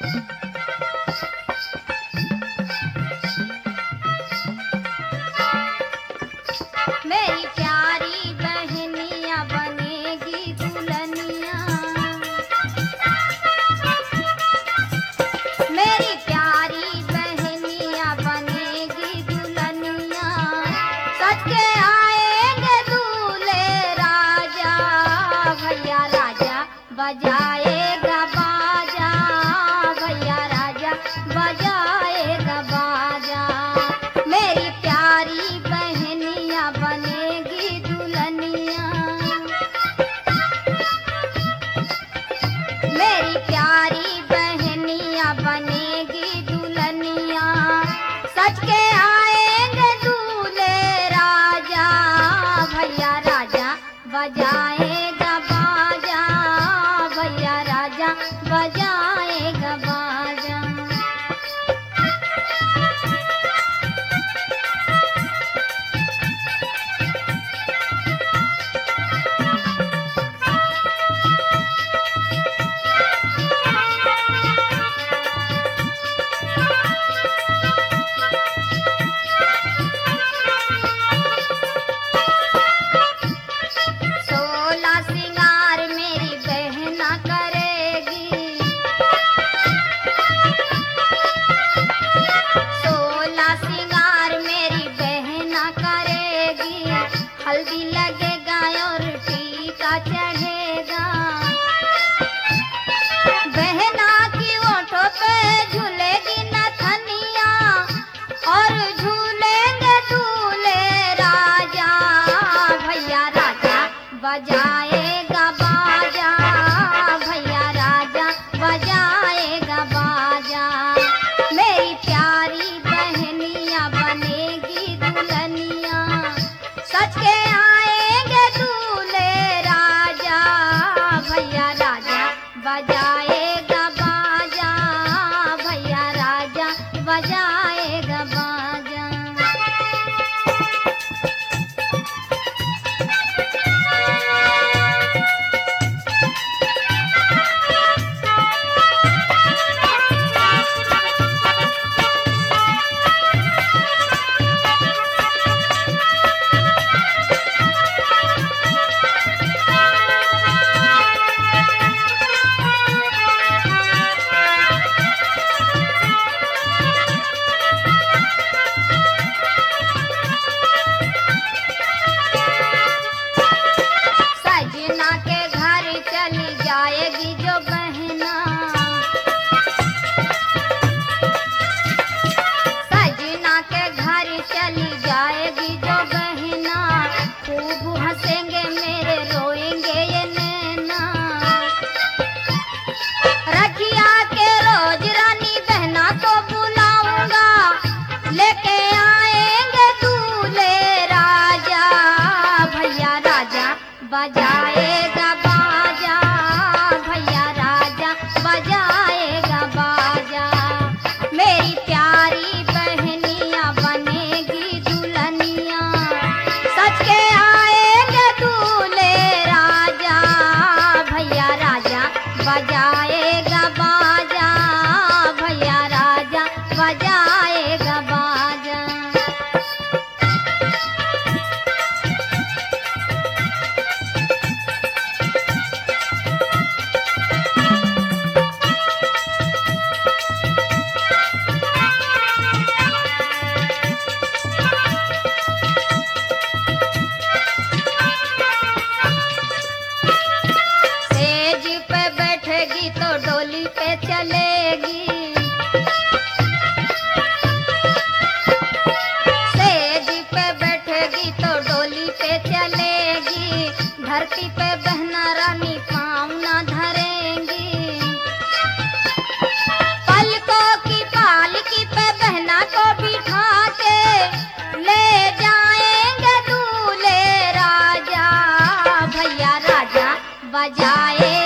मेरी प्यारी बहनिया बनेगी दुल्हनिया, मेरी प्यारी बहनिया बनेगी दुल्हनिया, सच के आएंगे दूल्हे राजा, भैया राजा बजाएगा बाजा, भैया राजा बजाएगा बाजा। मेरी प्यारी बहनिया बनेगी दुल्हनिया, मेरी प्यारी बहनिया बनेगी दुल्हनिया, सच के आएंगे दूल्हे राजा, भैया राजा बजाएगा बाजा, भैया राजा बजाएगा बाजा। सोलह सिंगार मेरी बहना करेगी, सोलह सिंगार मेरी बहना करेगी, हल्दी लगेगा और टीका चढ़ेगा, बहना की ओठों पे झूलेगी नथनिया, और झूलेंगे दूल्हे राजा, भैया राजा बजाएगा बाजा, भैया राजा बजाएगा बाजा। मेरी प्यारी बहनिया बनेगी दुल्हनिया, सच के आएंगे दूल्हे राजा, भैया राजा बजाएगा बाजा, भैया राजा बजाएगा बाजा। सजना के घर चली जाएगी जो बहना, सजना के घर चली जाएगी जो बहना, खूब हंसेंगे मेरे रोएंगे ये नैना, रखिया के रोज रानी बहना को बुलाऊंगा, लेके आएंगे दूल्हे राजा, भैया राजा बजाएगा बाजा, भैया राजा बजाएगा बाजा। मेरी प्यारी बहनिया बनेगी दुल्हनिया, सच के आएंगे दूल्हे राजा, भैया राजा बजाएगा बाजा, भैया राजा बजाएगा बाजा। सेज पे बैठेगी तो डोली पे चलेगी, सेज पे बैठेगी तो डोली पे चलेगी, धरती पे बहना रानी पाँव ना धरेंगी, पलकों की पालकी पे बहना को बिठा के ले जाएंगे दूल्हे राजा, भैया राजा बजाए